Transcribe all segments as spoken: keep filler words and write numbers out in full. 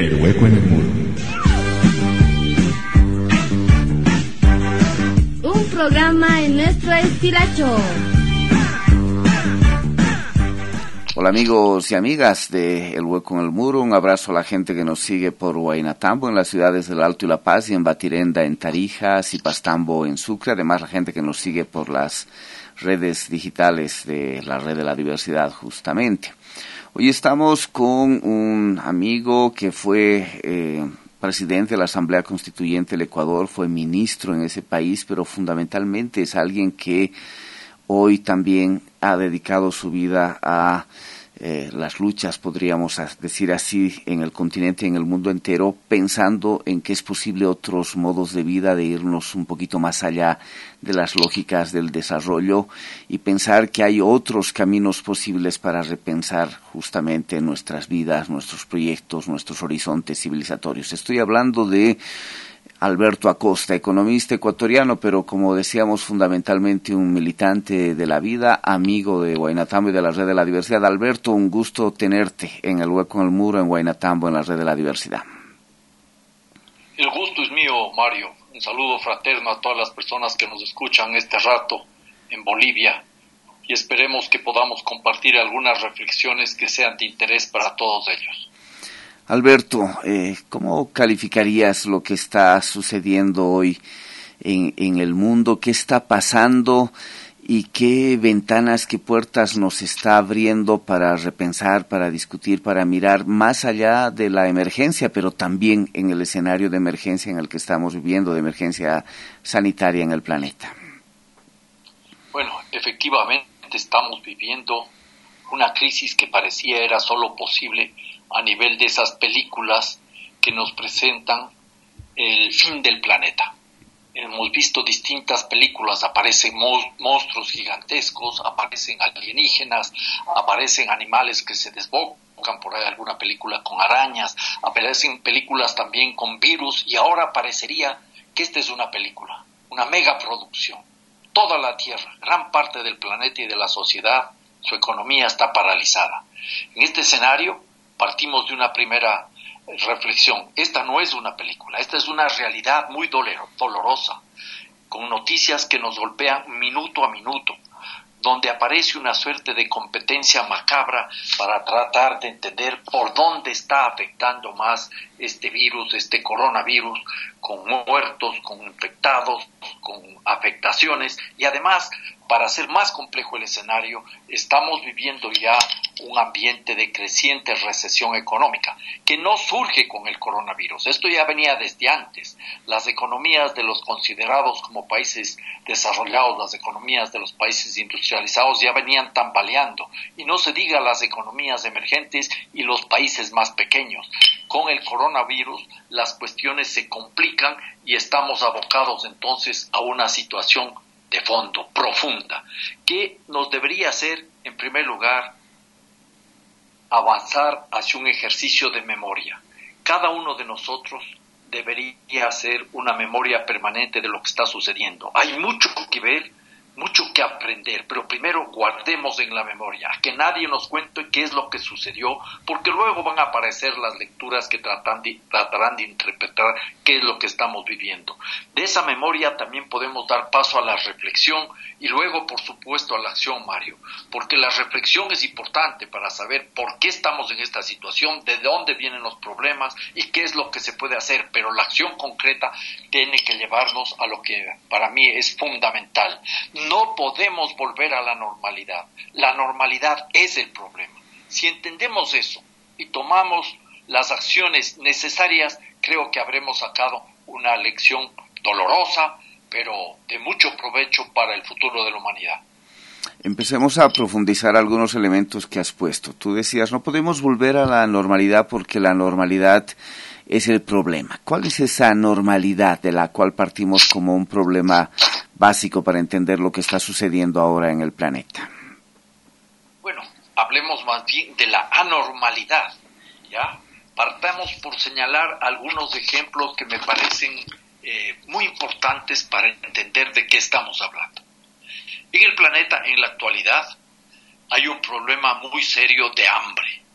El hueco en el muro. Un programa en nuestro estilacho. Hola amigos y amigas de El Hueco en el Muro, un abrazo a la gente que nos sigue por Huaynatambo en las ciudades del Alto y La Paz y en Batirenda en Tarija, Zipastambo en Sucre, además la gente que nos sigue por las redes digitales de la Red de la Diversidad justamente. Hoy estamos con un amigo que fue eh, presidente de la Asamblea Constituyente del Ecuador, fue ministro en ese país, pero fundamentalmente es alguien que hoy también ha dedicado su vida a eh, las luchas, podríamos decir así, en el continente y en el mundo entero, pensando en que es posible otros modos de vida, de irnos un poquito más allá de las lógicas del desarrollo y pensar que hay otros caminos posibles para repensar justamente nuestras vidas, nuestros proyectos, nuestros horizontes civilizatorios. Estoy hablando de Alberto Acosta, economista ecuatoriano, pero como decíamos, fundamentalmente un militante de la vida, amigo de Huaynatambo y de la Red de la Diversidad. Alberto, un gusto tenerte en El Hueco en el Muro, en Huaynatambo, en la Red de la Diversidad. El gusto es mío, Mario. Un saludo fraterno a todas las personas que nos escuchan este rato en Bolivia y esperemos que podamos compartir algunas reflexiones que sean de interés para todos ellos. Alberto, eh, ¿cómo calificarías lo que está sucediendo hoy en, en el mundo? ¿Qué está pasando y qué ventanas, qué puertas nos está abriendo para repensar, para discutir, para mirar más allá de la emergencia, pero también en el escenario de emergencia en el que estamos viviendo, de emergencia sanitaria en el planeta? Bueno, efectivamente estamos viviendo una crisis que parecía era solo posible a nivel de esas películas que nos presentan el fin del planeta. Hemos visto distintas películas, aparecen monstruos gigantescos, aparecen alienígenas, aparecen animales que se desbocan, por ahí alguna película con arañas, aparecen películas también con virus y ahora parecería que esta es una película, una megaproducción. Toda la Tierra, gran parte del planeta y de la sociedad, su economía está paralizada. En este escenario partimos de una primera reflexión. Esta no es una película, esta es una realidad muy dolero, dolorosa, con noticias que nos golpean minuto a minuto, donde aparece una suerte de competencia macabra para tratar de entender por dónde está afectando más este virus, este coronavirus, con muertos, con infectados, con afectaciones, y además, para hacer más complejo el escenario, estamos viviendo ya un ambiente de creciente recesión económica, que no surge con el coronavirus. Esto ya venía desde antes. Las economías de los considerados como países desarrollados, las economías de los países industrializados ya venían tambaleando, y no se diga las economías emergentes y los países más pequeños. Con el coronavirus las cuestiones se complican y estamos abocados entonces a una situación de fondo, profunda, que nos debería hacer, en primer lugar, avanzar hacia un ejercicio de memoria. Cada uno de nosotros debería hacer una memoria permanente de lo que está sucediendo. Hay mucho que ver, mucho que aprender, pero primero guardemos en la memoria, que nadie nos cuente qué es lo que sucedió, porque luego van a aparecer las lecturas que tratan de, tratarán de interpretar qué es lo que estamos viviendo. De esa memoria también podemos dar paso a la reflexión y luego, por supuesto, a la acción, Mario, porque la reflexión es importante para saber por qué estamos en esta situación, de dónde vienen los problemas y qué es lo que se puede hacer, pero la acción concreta tiene que llevarnos a lo que para mí es fundamental. No podemos volver a la normalidad. La normalidad es el problema. Si entendemos eso y tomamos las acciones necesarias, creo que habremos sacado una lección dolorosa, pero de mucho provecho para el futuro de la humanidad. Empecemos a profundizar algunos elementos que has puesto. Tú decías, no podemos volver a la normalidad porque la normalidad es el problema. ¿Cuál es esa normalidad de la cual partimos como un problema básico para entender lo que está sucediendo ahora en el planeta? Bueno, hablemos más bien de la anormalidad, ¿ya? Partamos por señalar algunos ejemplos que me parecen eh, muy importantes para entender de qué estamos hablando. En el planeta, en la actualidad, hay un problema muy serio de hambre.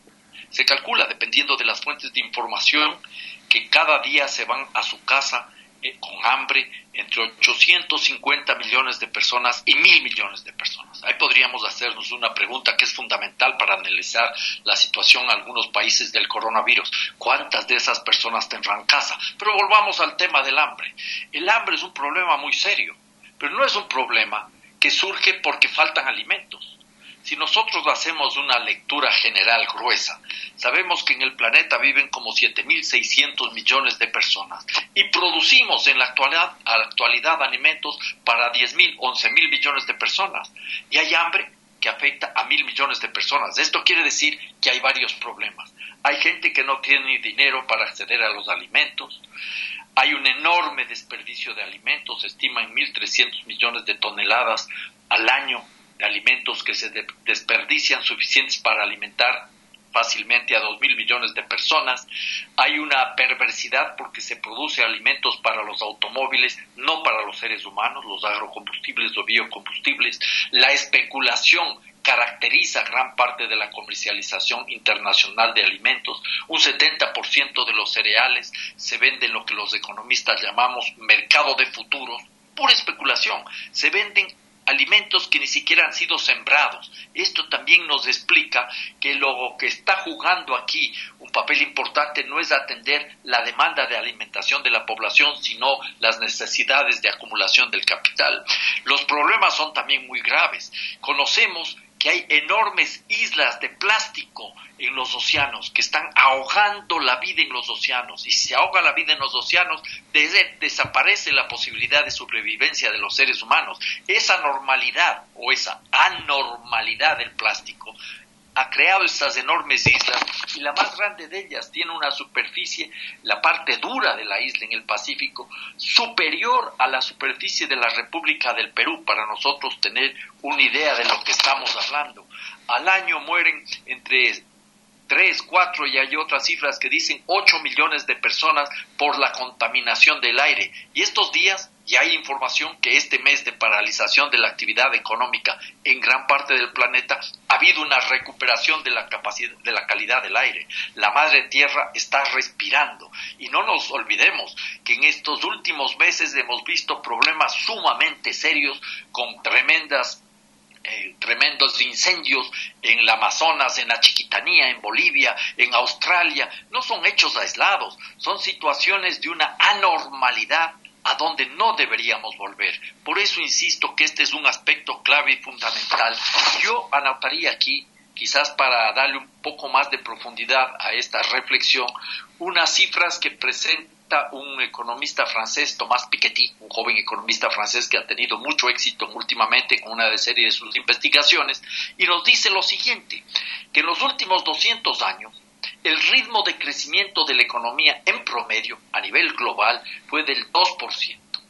Se calcula, dependiendo de las fuentes de información, que cada día se van a su casa eh, con hambre entre ochocientos cincuenta millones de personas y mil millones de personas. Ahí podríamos hacernos una pregunta que es fundamental para analizar la situación en algunos países del coronavirus. ¿Cuántas de esas personas tendrán casa? Pero volvamos al tema del hambre. El hambre es un problema muy serio, pero no es un problema que surge porque faltan alimentos. Si nosotros hacemos una lectura general gruesa, sabemos que en el planeta viven como siete mil seiscientos millones de personas y producimos en la actualidad, a la actualidad alimentos para diez mil, once mil millones de personas. Y hay hambre que afecta a mil millones de personas. Esto quiere decir que hay varios problemas. Hay gente que no tiene ni dinero para acceder a los alimentos. Hay un enorme desperdicio de alimentos, se estima en mil trescientos millones de toneladas al año de alimentos que se de- desperdician, suficientes para alimentar fácilmente a dos mil millones de personas. Hay una perversidad porque se produce alimentos para los automóviles, no para los seres humanos, los agrocombustibles o biocombustibles. La especulación caracteriza gran parte de la comercialización internacional de alimentos. Un setenta por ciento de los cereales se vende en lo que los economistas llamamos mercado de futuros, pura especulación. Se venden alimentos que ni siquiera han sido sembrados. Esto también nos explica que lo que está jugando aquí un papel importante no es atender la demanda de alimentación de la población, sino las necesidades de acumulación del capital. Los problemas son también muy graves. Conocemos que hay enormes islas de plástico en los océanos que están ahogando la vida en los océanos, y si se ahoga la vida en los océanos, desde, desaparece la posibilidad de sobrevivencia de los seres humanos. Esa normalidad o esa anormalidad del plástico ha creado estas enormes islas, y la más grande de ellas tiene una superficie, la parte dura de la isla en el Pacífico, superior a la superficie de la República del Perú, para nosotros tener una idea de lo que estamos hablando. Al año mueren entre tres, cuatro, y hay otras cifras que dicen ocho millones de personas por la contaminación del aire. Y estos días ya hay información que este mes de paralización de la actividad económica en gran parte del planeta ha habido una recuperación de la capacidad, de la calidad del aire. La madre tierra está respirando, y no nos olvidemos que en estos últimos meses hemos visto problemas sumamente serios con tremendas Eh, tremendos incendios en el Amazonas, en la Chiquitanía, en Bolivia, en Australia. No son hechos aislados, son situaciones de una anormalidad a donde no deberíamos volver. Por eso insisto que este es un aspecto clave y fundamental. Yo anotaría aquí, quizás para darle un poco más de profundidad a esta reflexión, unas cifras que presenta un economista francés, Thomas Piketty, un joven economista francés que ha tenido mucho éxito últimamente con una serie de sus investigaciones, y nos dice lo siguiente, que en los últimos doscientos años el ritmo de crecimiento de la economía en promedio a nivel global fue del dos por ciento.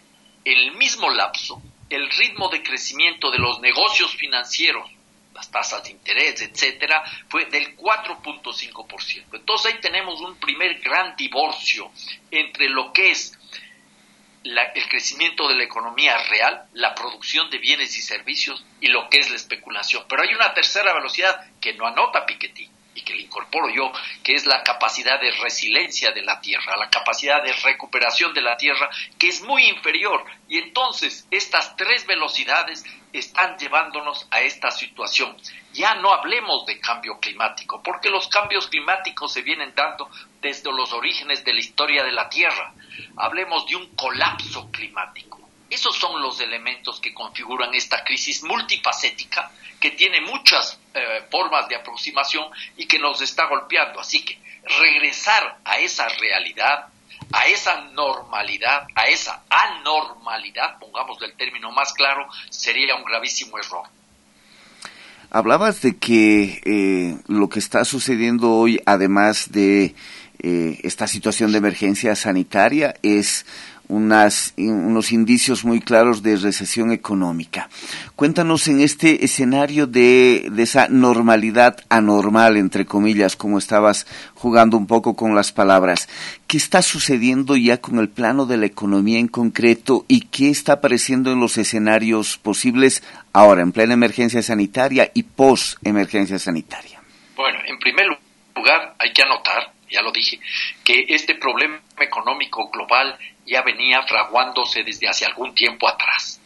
En el mismo lapso, el ritmo de crecimiento de los negocios financieros, las tasas de interés, etcétera, fue del cuatro punto cinco por ciento. Entonces ahí tenemos un primer gran divorcio entre lo que es la, el crecimiento de la economía real, la producción de bienes y servicios, y lo que es la especulación. Pero hay una tercera velocidad que no anota Piketty y que le incorporo yo, que es la capacidad de resiliencia de la tierra, la capacidad de recuperación de la tierra, que es muy inferior. Y entonces estas tres velocidades están llevándonos a esta situación. Ya no hablemos de cambio climático, porque los cambios climáticos se vienen dando desde los orígenes de la historia de la Tierra. Hablemos de un colapso climático. Esos son los elementos que configuran esta crisis multifacética, que tiene muchas eh, formas de aproximación y que nos está golpeando. Así que regresar a esa realidad, a esa normalidad, a esa anormalidad, pongamos el término más claro, sería un gravísimo error. Hablabas de que eh, lo que está sucediendo hoy, además de eh, esta situación de emergencia sanitaria, es unas, unos indicios muy claros de recesión económica. Cuéntanos, en este escenario de, de esa normalidad anormal, entre comillas, como estabas jugando un poco con las palabras, ¿qué está sucediendo ya con el plano de la economía en concreto y qué está apareciendo en los escenarios posibles ahora, en plena emergencia sanitaria y post-emergencia sanitaria? Bueno, en primer lugar, hay que anotar, ya lo dije, que este problema económico global ya venía fraguándose desde hace algún tiempo atrás.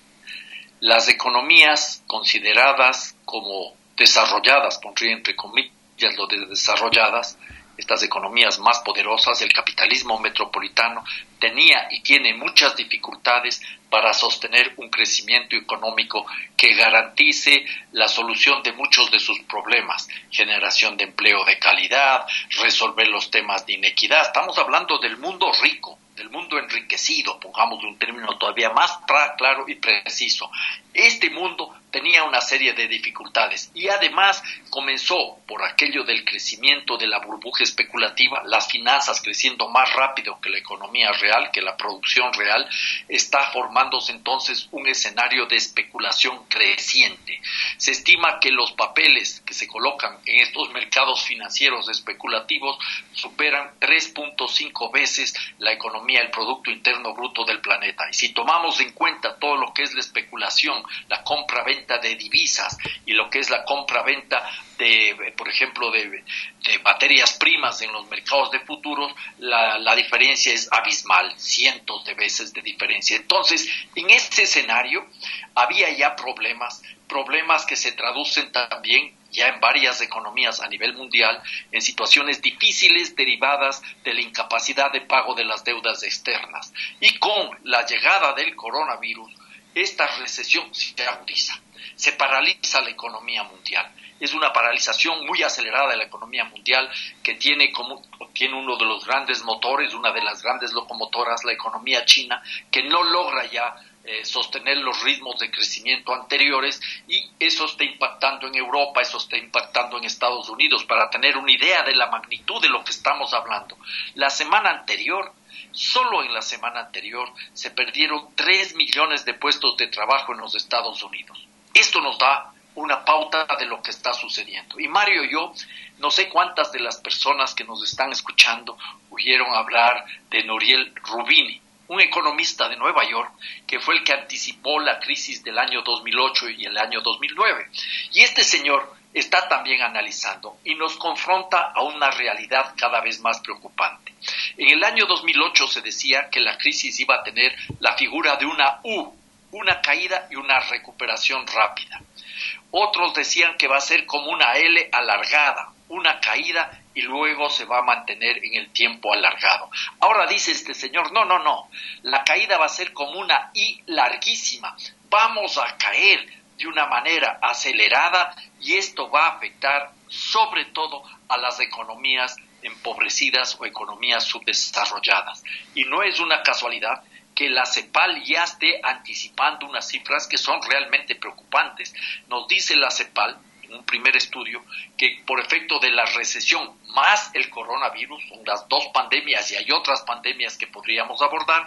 Las economías consideradas como desarrolladas, pondría entre comillas lo de desarrolladas, estas economías más poderosas, el capitalismo metropolitano, tenía y tiene muchas dificultades para sostener un crecimiento económico que garantice la solución de muchos de sus problemas, generación de empleo de calidad, resolver los temas de inequidad. Estamos hablando del mundo rico, del mundo enriquecido, pongamos un término todavía más claro y preciso. Este mundo tenía una serie de dificultades y además comenzó por aquello del crecimiento de la burbuja especulativa, las finanzas creciendo más rápido que la economía real, que la producción real, está formándose entonces un escenario de especulación creciente. Se estima que los papeles que se colocan en estos mercados financieros especulativos superan tres punto cinco veces la economía, el Producto Interno Bruto del planeta. Y si tomamos en cuenta todo lo que es la especulación, la compra-venta de divisas y lo que es la compra-venta de, por ejemplo, de, de materias primas en los mercados de futuros, la, la diferencia es abismal, cientos de veces de diferencia. Entonces, en este escenario había ya problemas, problemas que se traducen también ya en varias economías a nivel mundial, en situaciones difíciles derivadas de la incapacidad de pago de las deudas externas. Y con la llegada del coronavirus, esta recesión se agudiza, se paraliza la economía mundial. Es una paralización muy acelerada de la economía mundial que tiene como tiene uno de los grandes motores, una de las grandes locomotoras, la economía china, que no logra ya eh, sostener los ritmos de crecimiento anteriores, y eso está impactando en Europa, eso está impactando en Estados Unidos. Para tener una idea de la magnitud de lo que estamos hablando, la semana anterior, solo en la semana anterior, se perdieron tres millones de puestos de trabajo en los Estados Unidos. Esto nos da una pauta de lo que está sucediendo. Y Mario y yo, no sé cuántas de las personas que nos están escuchando oyeron hablar de Nouriel Roubini, un economista de Nueva York que fue el que anticipó la crisis del año dos mil ocho y el año dos mil nueve. Y este señor está también analizando y nos confronta a una realidad cada vez más preocupante. En el año dos mil ocho se decía que la crisis iba a tener la figura de una U, una caída y una recuperación rápida. Otros decían que va a ser como una L alargada, una caída y luego se va a mantener en el tiempo alargado. Ahora dice este señor, no, no, no, la caída va a ser como una I larguísima, vamos a caer de una manera acelerada y esto va a afectar sobre todo a las economías empobrecidas o economías subdesarrolladas. Y no es una casualidad que la CEPAL ya esté anticipando unas cifras que son realmente preocupantes. Nos dice la CEPAL, en un primer estudio, que por efecto de la recesión más el coronavirus, son las dos pandemias y hay otras pandemias que podríamos abordar,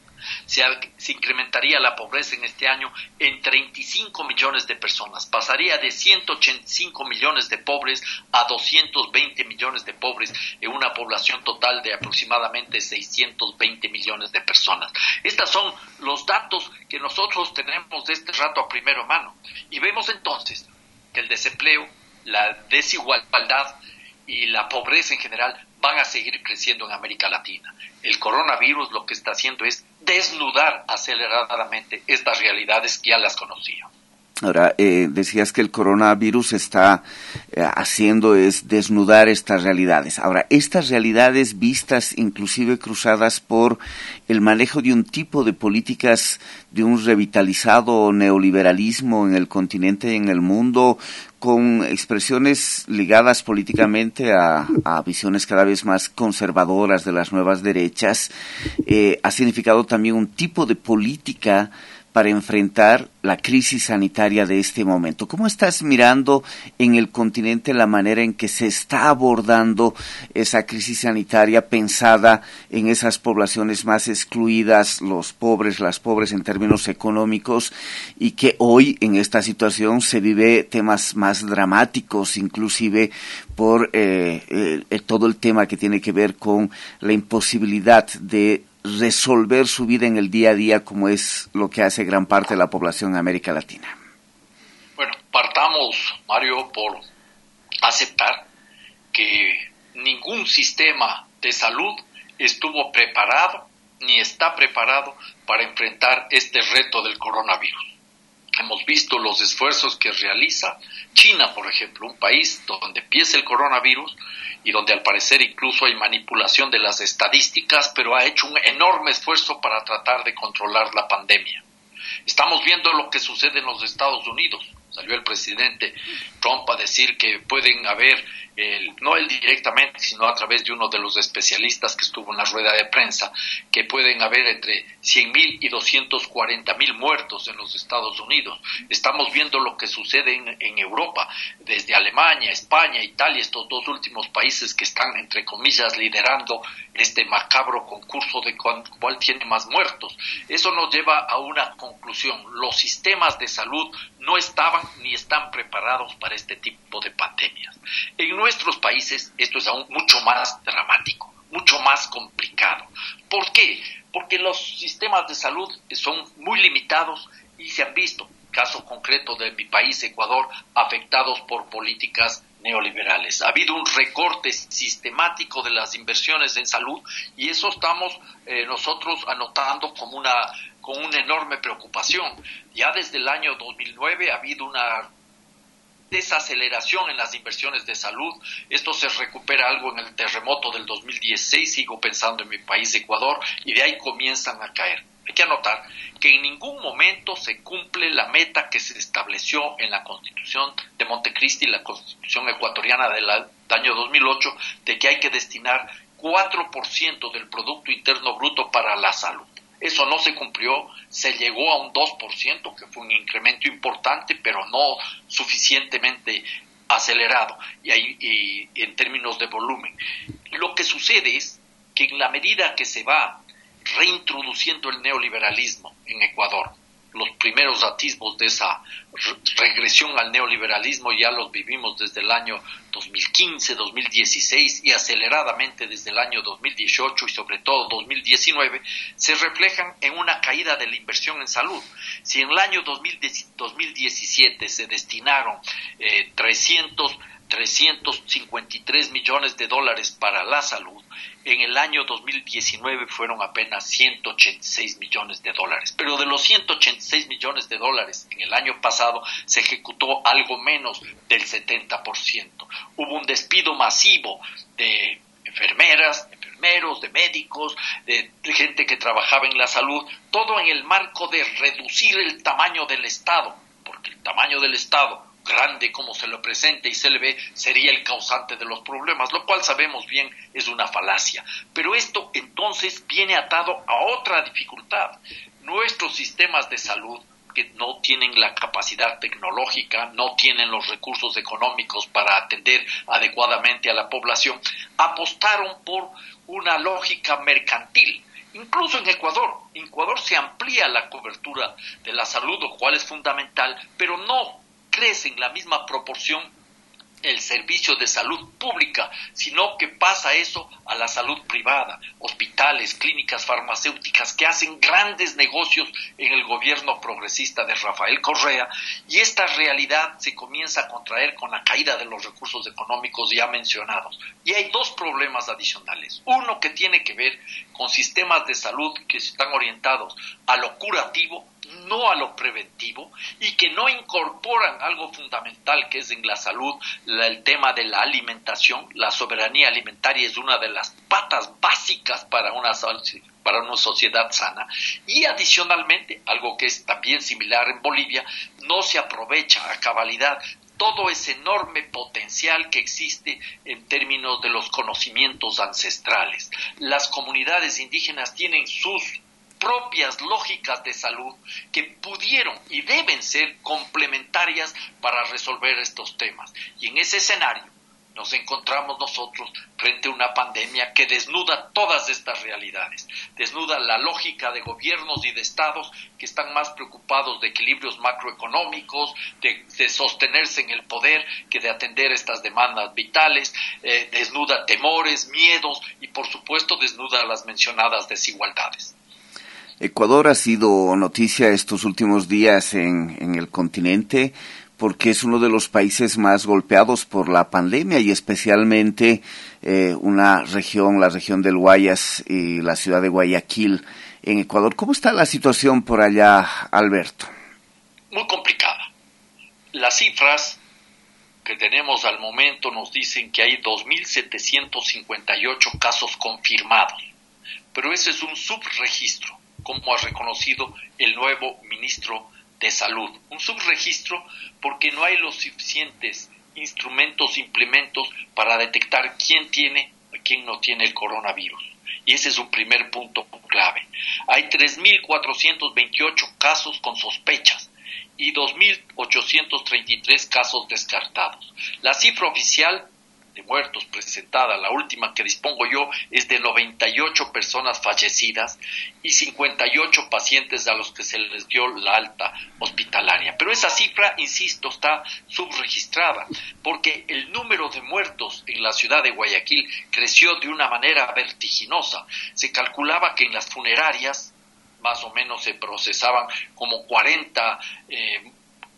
se, se incrementaría la pobreza en este año en treinta y cinco millones de personas, pasaría de ciento ochenta y cinco millones de pobres a doscientos veinte millones de pobres en una población total de aproximadamente seiscientos veinte millones de personas. Estos son los datos que nosotros tenemos de este rato a primera mano, y vemos entonces que el desempleo, la desigualdad y la pobreza en general van a seguir creciendo en América Latina. El coronavirus lo que está haciendo es desnudar aceleradamente estas realidades que ya las conocíamos. Ahora, eh, decías que el coronavirus está eh, haciendo es desnudar estas realidades. Ahora, estas realidades vistas, inclusive cruzadas por el manejo de un tipo de políticas de un revitalizado neoliberalismo en el continente y en el mundo, con expresiones ligadas políticamente a, a visiones cada vez más conservadoras de las nuevas derechas, eh, ha significado también un tipo de política para enfrentar la crisis sanitaria de este momento. ¿Cómo estás mirando en el continente la manera en que se está abordando esa crisis sanitaria pensada en esas poblaciones más excluidas, los pobres, las pobres en términos económicos, y que hoy en esta situación se vive temas más dramáticos, inclusive por eh, eh, todo el tema que tiene que ver con la imposibilidad de resolver su vida en el día a día, como es lo que hace gran parte de la población en América Latina? Bueno, partamos, Mario, por aceptar que ningún sistema de salud estuvo preparado ni está preparado para enfrentar este reto del coronavirus. Hemos visto los esfuerzos que realiza China, por ejemplo, un país donde empieza el coronavirus y donde al parecer incluso hay manipulación de las estadísticas, pero ha hecho un enorme esfuerzo para tratar de controlar la pandemia. Estamos viendo lo que sucede en los Estados Unidos. Salió el presidente Trump a decir que pueden haber, el, no él directamente, sino a través de uno de los especialistas que estuvo en la rueda de prensa, que pueden haber entre cien mil y doscientos cuarenta mil muertos en los Estados Unidos. Estamos viendo lo que sucede en, en Europa, desde Alemania, España, Italia, estos dos últimos países que están, entre comillas, liderando este macabro concurso de cuál, cuál tiene más muertos. Eso nos lleva a una conclusión: los sistemas de salud no estaban ni están preparados para este tipo de pandemias. En nuestros países esto es aún mucho más dramático, mucho más complicado. ¿Por qué? Porque los sistemas de salud son muy limitados y se han visto, caso concreto de mi país, Ecuador, afectados por políticas neoliberales. Ha habido un recorte sistemático de las inversiones en salud y eso estamos eh, nosotros anotando como una con una enorme preocupación. Ya desde el año dos mil nueve ha habido una desaceleración en las inversiones de salud. Esto se recupera algo en el terremoto del dos mil dieciséis, sigo pensando en mi país, Ecuador, y de ahí comienzan a caer. Hay que anotar que en ningún momento se cumple la meta que se estableció en la Constitución de Montecristi, la Constitución ecuatoriana del año dos mil ocho, de que hay que destinar cuatro por ciento del Producto Interno Bruto para la salud. Eso no se cumplió, se llegó a un dos por ciento, que fue un incremento importante, pero no suficientemente acelerado y, ahí, y en términos de volumen. Lo que sucede es que en la medida que se va reintroduciendo el neoliberalismo en Ecuador, los primeros atisbos de esa regresión al neoliberalismo ya los vivimos desde el año dos mil quince, dos mil dieciséis y aceleradamente desde el año dos mil dieciocho y sobre todo dos mil diecinueve, se reflejan en una caída de la inversión en salud. Si en el año dos mil diecisiete se destinaron eh, trescientos, trescientos cincuenta y tres millones de dólares para la salud, en el año dos mil diecinueve fueron apenas ciento ochenta y seis millones de dólares. Pero de los ciento ochenta y seis millones de dólares en el año pasado se ejecutó algo menos del setenta por ciento. Hubo un despido masivo de enfermeras, enfermeros, de médicos, de, de gente que trabajaba en la salud, todo en el marco de reducir el tamaño del Estado, porque el tamaño del Estado, grande como se lo presenta y se le ve, sería el causante de los problemas, lo cual sabemos bien es una falacia. Pero esto entonces viene atado a otra dificultad. Nuestros sistemas de salud, que no tienen la capacidad tecnológica, no tienen los recursos económicos para atender adecuadamente a la población, apostaron por una lógica mercantil. Incluso en Ecuador, en Ecuador se amplía la cobertura de la salud, lo cual es fundamental, pero no crece en la misma proporción el servicio de salud pública, sino que pasa eso a la salud privada, hospitales, clínicas farmacéuticas que hacen grandes negocios en el gobierno progresista de Rafael Correa, y esta realidad se comienza a contraer con la caída de los recursos económicos ya mencionados. Y hay dos problemas adicionales. Uno que tiene que ver con sistemas de salud que están orientados a lo curativo, no a lo preventivo, y que no incorporan algo fundamental que es en la salud, la, el tema de la alimentación. La soberanía alimentaria es una de las patas básicas para una, para una sociedad sana, y adicionalmente, algo que es también similar en Bolivia, no se aprovecha a cabalidad todo ese enorme potencial que existe en términos de los conocimientos ancestrales. Las comunidades indígenas tienen sus propias lógicas de salud que pudieron y deben ser complementarias para resolver estos temas. Y en ese escenario nos encontramos nosotros frente a una pandemia que desnuda todas estas realidades, desnuda la lógica de gobiernos y de estados que están más preocupados de equilibrios macroeconómicos, de, de sostenerse en el poder, que de atender estas demandas vitales, eh, desnuda temores, miedos y por supuesto desnuda las mencionadas desigualdades. Ecuador ha sido noticia estos últimos días en, en el continente porque es uno de los países más golpeados por la pandemia y especialmente eh, una región, la región del Guayas y la ciudad de Guayaquil en Ecuador. ¿Cómo está la situación por allá, Alberto? Muy complicada. Las cifras que tenemos al momento nos dicen que hay dos mil setecientos cincuenta y ocho casos confirmados, pero ese es un subregistro, como ha reconocido el nuevo ministro de Salud. Un subregistro porque no hay los suficientes instrumentos, implementos para detectar quién tiene y quién no tiene el coronavirus. Y ese es un primer punto clave. Hay tres mil cuatrocientos veintiocho casos con sospechas y dos mil ochocientos treinta y tres casos descartados. La cifra oficial de muertos presentada, la última que dispongo yo, es de noventa y ocho personas fallecidas y cincuenta y ocho pacientes a los que se les dio la alta hospitalaria. Pero esa cifra, insisto, está subregistrada porque el número de muertos en la ciudad de Guayaquil creció de una manera vertiginosa. Se calculaba que en las funerarias más o menos se procesaban como cuarenta, eh,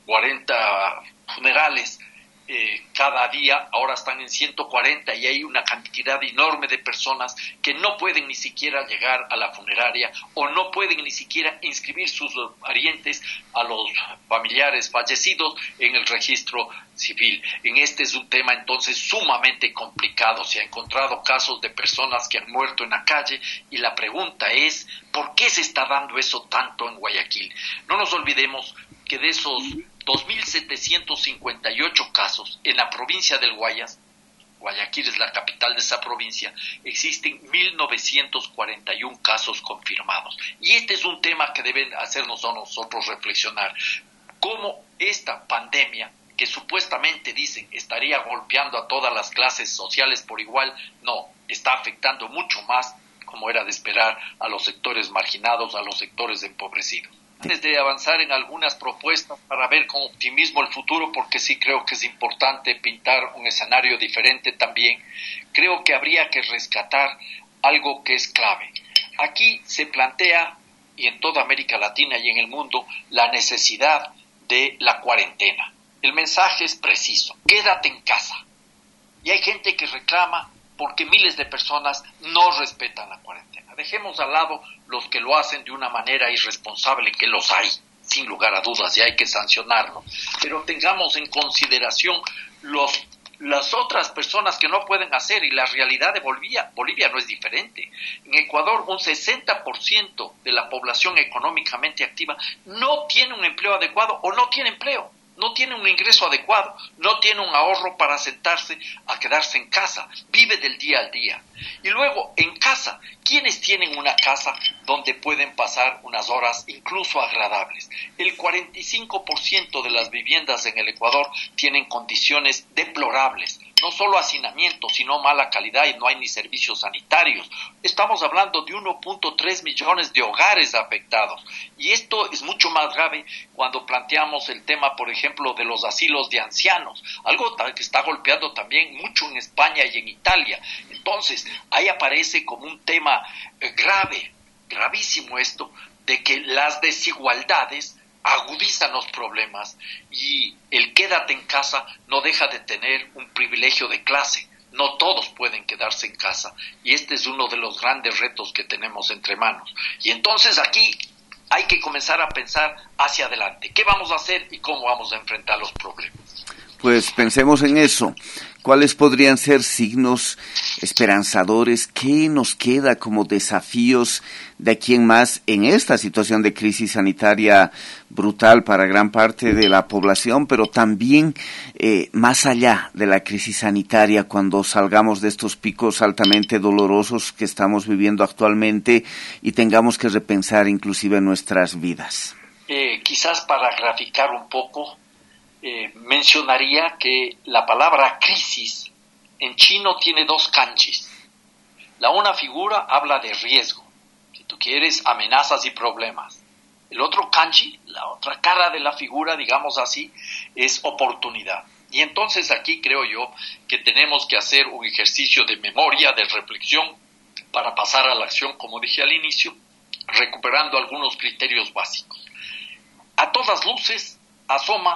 cuarenta funerales eh, cada día, ahora están en ciento cuarenta y hay una cantidad enorme de personas que no pueden ni siquiera llegar a la funeraria o no pueden ni siquiera inscribir sus parientes a los familiares fallecidos en el registro civil. En este es un tema entonces sumamente complicado. Se ha encontrado casos de personas que han muerto en la calle y la pregunta es, ¿por qué se está dando eso tanto en Guayaquil? No nos olvidemos que de esos dos mil setecientos cincuenta y ocho casos en la provincia del Guayas, Guayaquil es la capital de esa provincia, existen mil novecientos cuarenta y uno casos confirmados. Y este es un tema que deben hacernos a nosotros reflexionar. ¿Cómo esta pandemia, que supuestamente dicen estaría golpeando a todas las clases sociales por igual, no, está afectando mucho más, como era de esperar, a los sectores marginados, a los sectores empobrecidos? Antes de avanzar en algunas propuestas para ver con optimismo el futuro, porque sí creo que es importante pintar un escenario diferente también, creo que habría que rescatar algo que es clave. Aquí se plantea, y en toda América Latina y en el mundo, la necesidad de la cuarentena. El mensaje es preciso: quédate en casa. Y hay gente que reclama porque miles de personas no respetan la cuarentena. Dejemos al lado los que lo hacen de una manera irresponsable, que los hay, sin lugar a dudas, y hay que sancionarlo. Pero tengamos en consideración los, las otras personas que no pueden hacer, y la realidad de Bolivia, Bolivia no es diferente. En Ecuador, un sesenta por ciento de la población económicamente activa no tiene un empleo adecuado o no tiene empleo. No tiene un ingreso adecuado, no tiene un ahorro para sentarse a quedarse en casa, vive del día al día. Y luego, en casa, ¿quiénes tienen una casa donde pueden pasar unas horas incluso agradables? El cuarenta y cinco por ciento de las viviendas en el Ecuador tienen condiciones deplorables. No solo hacinamiento, sino mala calidad y no hay ni servicios sanitarios. Estamos hablando de uno punto tres millones de hogares afectados. Y esto es mucho más grave cuando planteamos el tema, por ejemplo, de los asilos de ancianos, algo que está golpeando también mucho en España y en Italia. Entonces, ahí aparece como un tema grave, gravísimo esto, de que las desigualdades agudizan los problemas y el quédate en casa no deja de tener un privilegio de clase. No todos pueden quedarse en casa y este es uno de los grandes retos que tenemos entre manos. Y entonces aquí hay que comenzar a pensar hacia adelante. ¿Qué vamos a hacer y cómo vamos a enfrentar los problemas? Pues pensemos en eso. ¿Cuáles podrían ser signos esperanzadores? ¿Qué nos queda como desafíos de aquí en más en esta situación de crisis sanitaria brutal para gran parte de la población, pero también eh, más allá de la crisis sanitaria, cuando salgamos de estos picos altamente dolorosos que estamos viviendo actualmente y tengamos que repensar inclusive nuestras vidas? Eh, quizás para graficar un poco, Eh, mencionaría que la palabra crisis en chino tiene dos kanjis. La una figura habla de riesgo, si tú quieres, amenazas y problemas. El otro kanji, la otra cara de la figura, digamos así, es oportunidad. Y entonces aquí creo yo que tenemos que hacer un ejercicio de memoria, de reflexión, para pasar a la acción, como dije al inicio, recuperando algunos criterios básicos. A todas luces asoma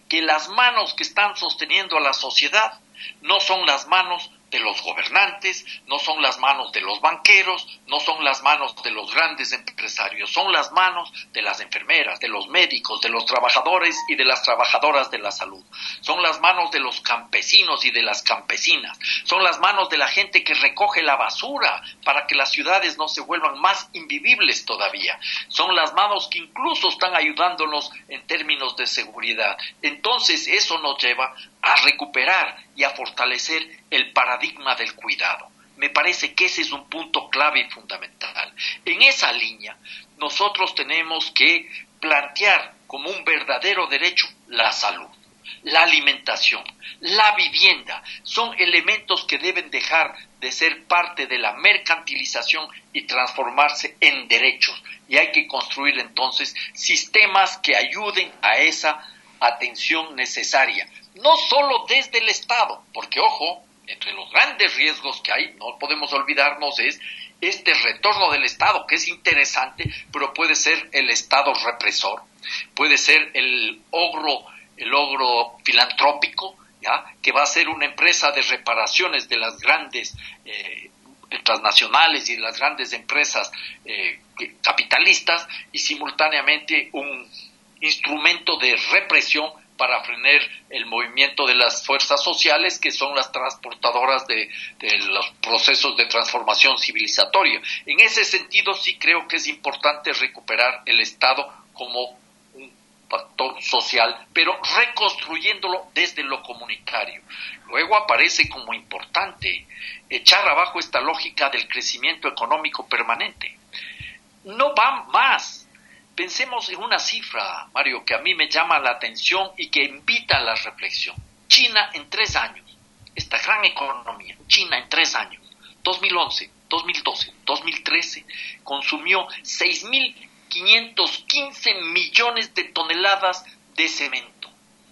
que las manos que están sosteniendo a la sociedad no son las manos de los gobernantes, no son las manos de los banqueros, no son las manos de los grandes empresarios, son las manos de las enfermeras, de los médicos, de los trabajadores y de las trabajadoras de la salud. Son las manos de los campesinos y de las campesinas, son las manos de la gente que recoge la basura para que las ciudades no se vuelvan más invivibles todavía. Son las manos que incluso están ayudándonos en términos de seguridad. Entonces eso nos lleva a recuperar y a fortalecer el paradigma del cuidado. Me parece que ese es un punto clave y fundamental. En esa línea, nosotros tenemos que plantear como un verdadero derecho la salud, la alimentación, la vivienda. Son elementos que deben dejar de ser parte de la mercantilización y transformarse en derechos. Y hay que construir entonces sistemas que ayuden a esa atención necesaria. No solo desde el Estado, porque ojo, entre los grandes riesgos que hay, no podemos olvidarnos, es este retorno del Estado, que es interesante, pero puede ser el Estado represor, puede ser el ogro, el ogro filantrópico, ¿ya? Que va a ser una empresa de reparaciones de las grandes eh, transnacionales y de las grandes empresas eh, capitalistas, y simultáneamente un instrumento de represión para frenar el movimiento de las fuerzas sociales, que son las transportadoras de, de los procesos de transformación civilizatoria. En ese sentido, sí creo que es importante recuperar el Estado como un factor social, pero reconstruyéndolo desde lo comunitario. Luego aparece como importante echar abajo esta lógica del crecimiento económico permanente. No va más. Pensemos en una cifra, Mario, que a mí me llama la atención y que invita a la reflexión. China en tres años, esta gran economía, China en tres años, dos mil once, dos mil doce, dos mil trece, consumió seis mil quinientos quince millones de toneladas de cemento,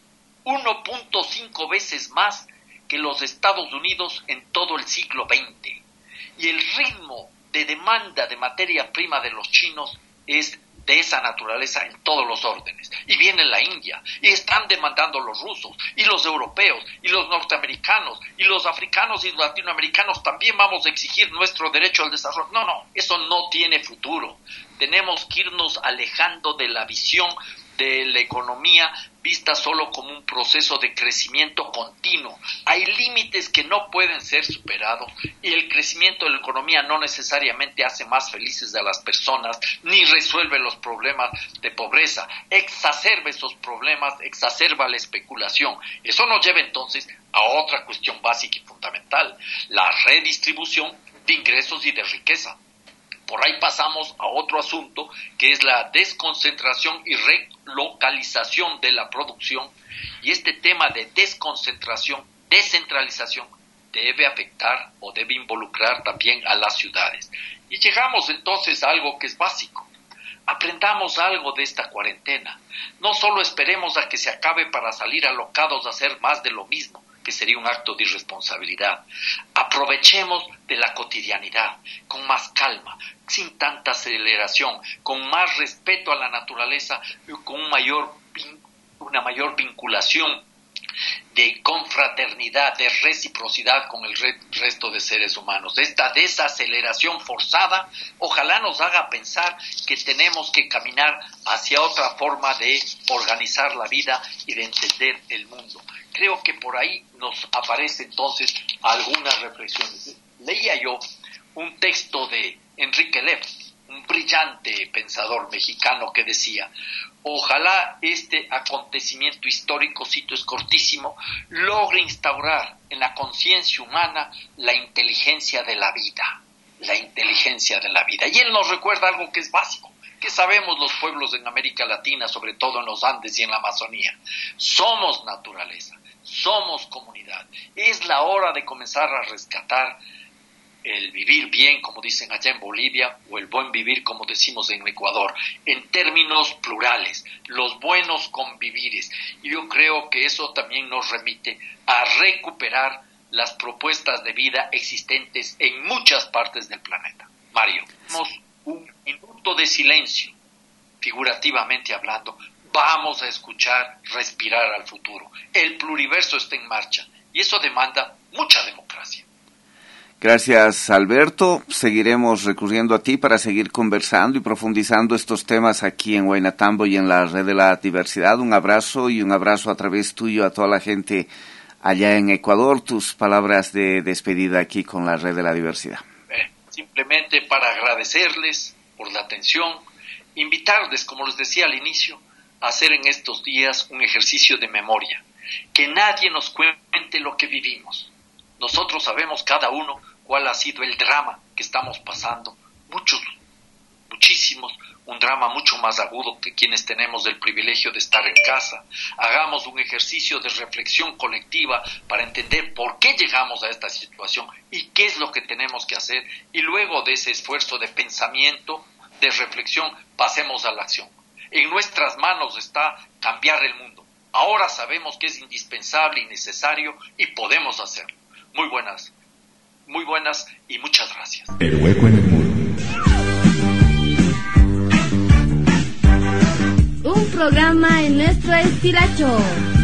uno punto cinco veces más que los Estados Unidos en todo el siglo veinte. Y el ritmo de demanda de materia prima de los chinos es de esa naturaleza en todos los órdenes. Y viene la India, y están demandando los rusos, y los europeos, y los norteamericanos, y los africanos y los latinoamericanos también vamos a exigir nuestro derecho al desarrollo. No, no, eso no tiene futuro. Tenemos que irnos alejando de la visión de la economía vista solo como un proceso de crecimiento continuo. Hay límites que no pueden ser superados, y el crecimiento de la economía no necesariamente hace más felices a las personas, ni resuelve los problemas de pobreza, exacerba esos problemas, exacerba la especulación. Eso nos lleva entonces a otra cuestión básica y fundamental, la redistribución de ingresos y de riqueza. Por ahí pasamos a otro asunto, que es la desconcentración y relocalización de la producción. Y este tema de desconcentración, descentralización, debe afectar o debe involucrar también a las ciudades. Y llegamos entonces a algo que es básico. Aprendamos algo de esta cuarentena. No solo esperemos a que se acabe para salir alocados a hacer más de lo mismo, que sería un acto de irresponsabilidad. Aprovechemos de la cotidianidad, con más calma, sin tanta aceleración, con más respeto a la naturaleza, con un mayor, una mayor vinculación de confraternidad, de reciprocidad con el re- resto de seres humanos. Esta desaceleración forzada ojalá nos haga pensar que tenemos que caminar hacia otra forma de organizar la vida y de entender el mundo. Creo que por ahí nos aparece entonces algunas reflexiones. Leía yo un texto de Enrique Lev, un brillante pensador mexicano, que decía: ojalá este acontecimiento histórico, cito, es cortísimo, logre instaurar en la conciencia humana la inteligencia de la vida, la inteligencia de la vida. Y él nos recuerda algo que es básico, que sabemos los pueblos en América Latina, sobre todo en los Andes y en la Amazonía. Somos naturaleza, somos comunidad. Es la hora de comenzar a rescatar el vivir bien, como dicen allá en Bolivia, o el buen vivir, como decimos en Ecuador, en términos plurales, los buenos convivires. Y yo creo que eso también nos remite a recuperar las propuestas de vida existentes en muchas partes del planeta. Mario, tenemos un minuto de silencio, figurativamente hablando, vamos a escuchar, respirar al futuro. El pluriverso está en marcha y eso demanda mucha democracia. Gracias, Alberto. Seguiremos recurriendo a ti para seguir conversando y profundizando estos temas aquí en Huaynatambo y en la Red de la Diversidad. Un abrazo y un abrazo a través tuyo a toda la gente allá en Ecuador. Tus palabras de despedida aquí con la Red de la Diversidad. Eh, simplemente para agradecerles por la atención, invitarles, como les decía al inicio, a hacer en estos días un ejercicio de memoria. Que nadie nos cuente lo que vivimos. Nosotros sabemos cada uno cuál ha sido el drama que estamos pasando. Muchos, muchísimos, un drama mucho más agudo que quienes tenemos el privilegio de estar en casa. Hagamos un ejercicio de reflexión colectiva para entender por qué llegamos a esta situación y qué es lo que tenemos que hacer. Y luego de ese esfuerzo de pensamiento, de reflexión, pasemos a la acción. En nuestras manos está cambiar el mundo. Ahora sabemos que es indispensable y necesario y podemos hacerlo. Muy buenas, muy buenas y muchas gracias. El hueco en el muro. Un programa en nuestro estilacho.